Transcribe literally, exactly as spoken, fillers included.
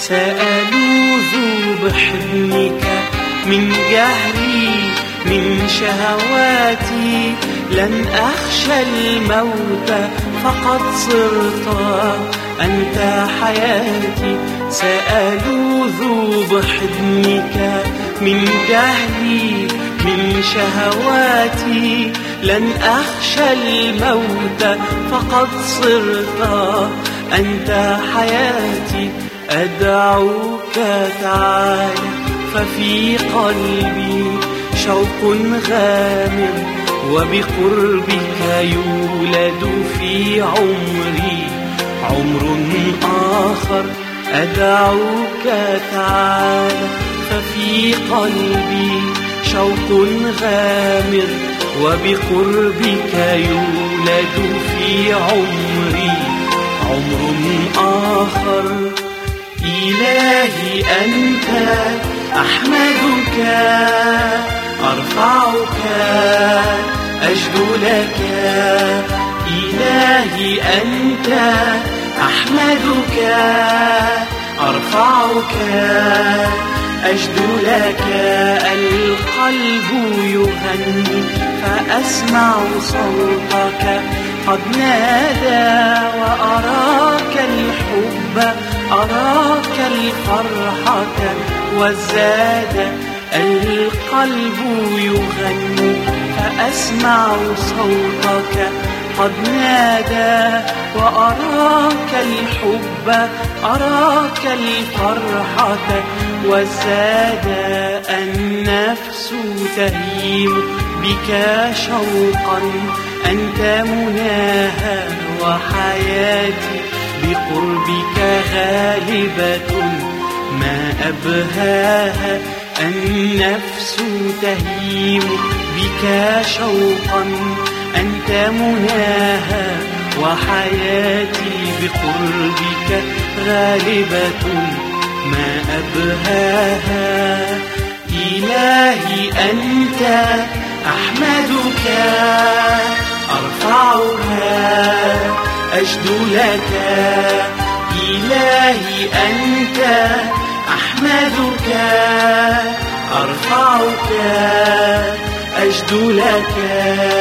سألوذ بحضنك من جهري من شهواتي، لن أخشى الموت فقد صرت أنت حياتي. سألوذ بحضنك من جهلي من شهواتي، لن أخشى الموت فقد صرت أنت حياتي. أدعوك تعال ففي قلبي شوق غامر، وبقربك يولد في عمري عمر آخر. أدعوك تعال ففي قلبي شوق غامر، وبقربك يولد في عمري عمر آخر. إلهي أنت أحمدك أرفعك أجد لك. إلهي أنت أحمدك أرفعك أجد لك. القلب يغني فأسمع صوتك قد نادى، وأراك الحب أراك الفرحة والزاد. القلب يغني فأسمع صوتك قد نادى، وأراك الحب أراك الفرحة والزاد. النفس تهيم بك شوقا أنت مناها، وحياتي بقربك غالبة ما أبهاها. النفس تهيم بك شوقا أنت مناها، وحياتي بقربك غالبة ما أبهاها. إلهي أنت أحمدك أرفعك أجد لك. إلهي أنت أحمدك أرفعك أجد لك.